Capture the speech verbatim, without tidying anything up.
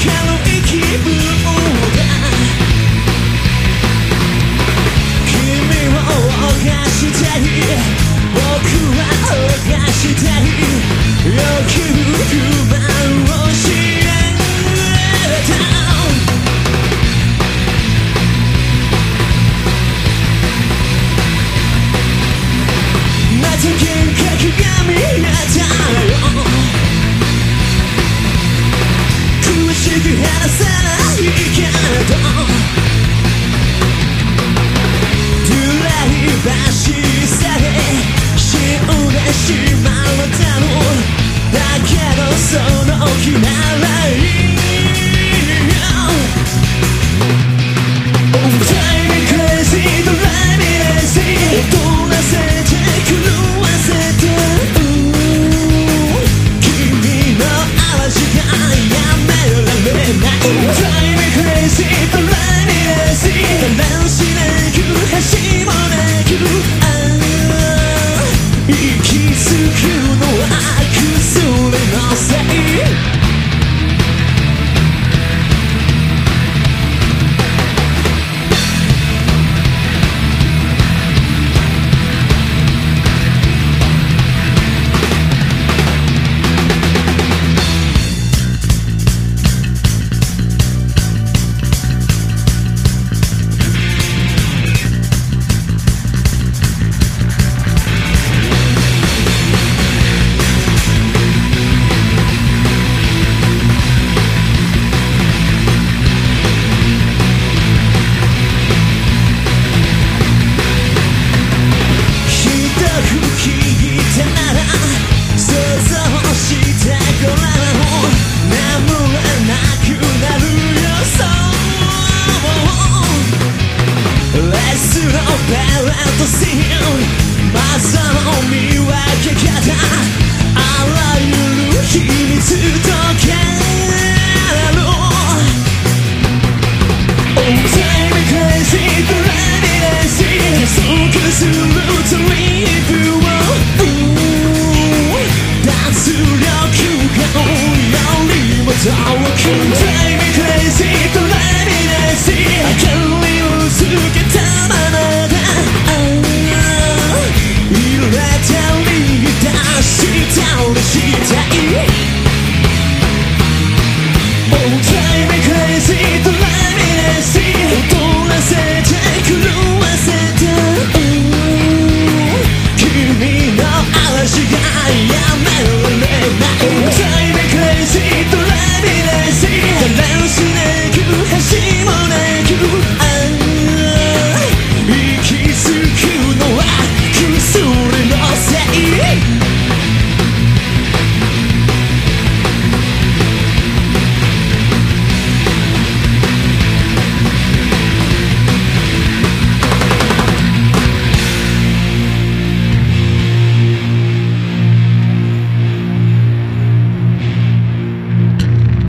い気分が君を犯したい僕は犯したい欲求不満を知られたまた幻覚が見えたよ苦しく話さないけれどプライバシーさえ死んでしまったのだけどその日ならいいDrive me crazy, drive me lazy 踊らせて狂わせて君の嵐がやめられない Drive me crazy, drive me lazy だらしなく端もなく息づくのは薬のせいDrive me crazy